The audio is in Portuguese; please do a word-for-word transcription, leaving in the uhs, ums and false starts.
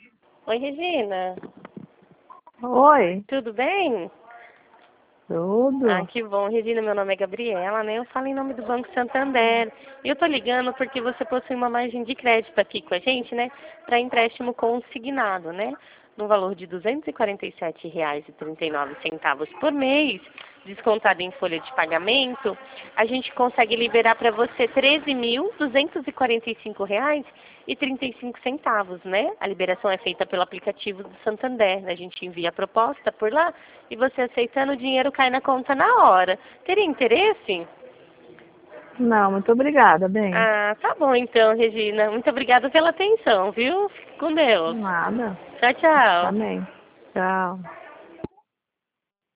Oi, Regina. Oi, Tudo bem? Ah, tudo? que bom. Regina, meu nome é Gabriela, né? Eu falo em nome do Banco Santander. E eu tô ligando porque você possui uma margem de crédito aqui com a gente, né? Para empréstimo consignado, né? No valor de duzentos e quarenta e sete reais e trinta e nove centavos por mês, descontado em folha de pagamento, a gente consegue liberar para você treze mil duzentos e quarenta e cinco reais e trinta e cinco centavos, né? A liberação é feita pelo aplicativo do Santander, né? A gente envia a proposta por lá e você aceitando, o dinheiro cai na conta na hora. Teria interesse? Não, muito obrigada, bem. Ah, tá bom então, Regina. Muito obrigada pela atenção, viu? Fique com Deus. Nada. Tchau, tchau. Amém. Tchau.